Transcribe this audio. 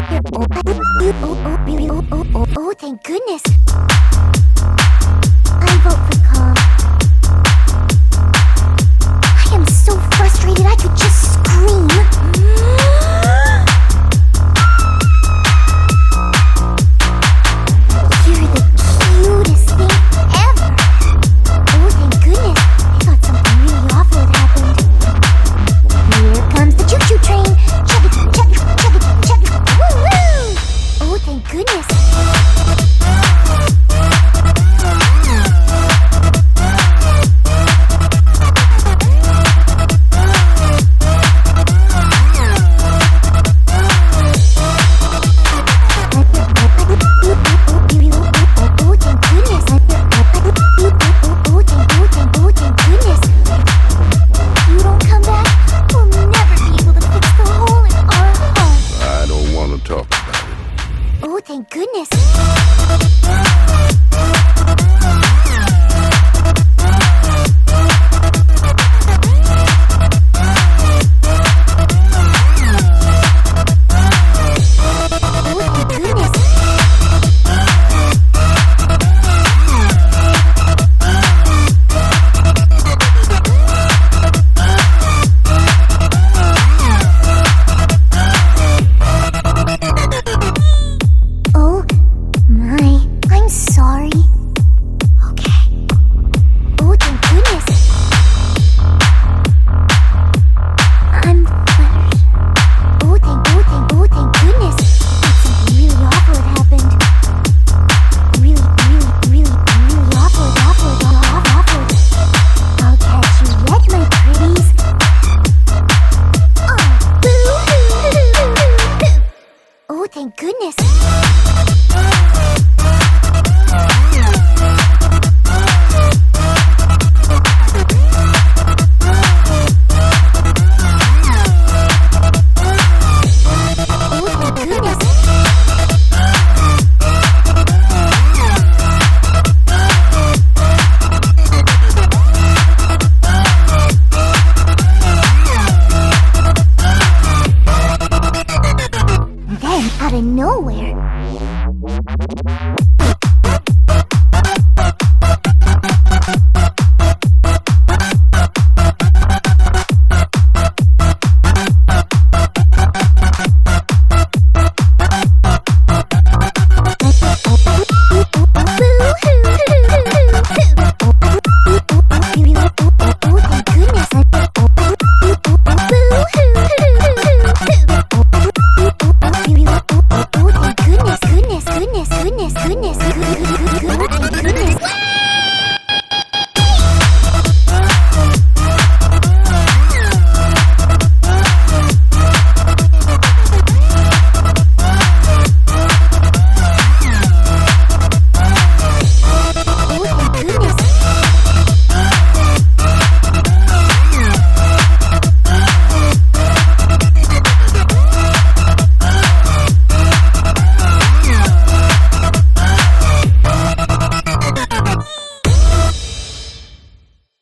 Oh, thank goodness. I vote for calm. I am so frustrated I could just scream. You're the cutest thing ever. Oh, thank goodness. I thought something really awful had happened. Here comes the choo-choo train. Chugga, chugga, chugga, chugga. Woo-woo! Oh, thank goodness. Thank goodness. I'm sorry. Okay. Oh, thank goodness. I'm flattered. Oh, thank goodness. Something really awful had happened. Really awful. I'll catch you yet, my pretties. Oh, boo-hoo. Oh, thank goodness. Then, out of nowhere,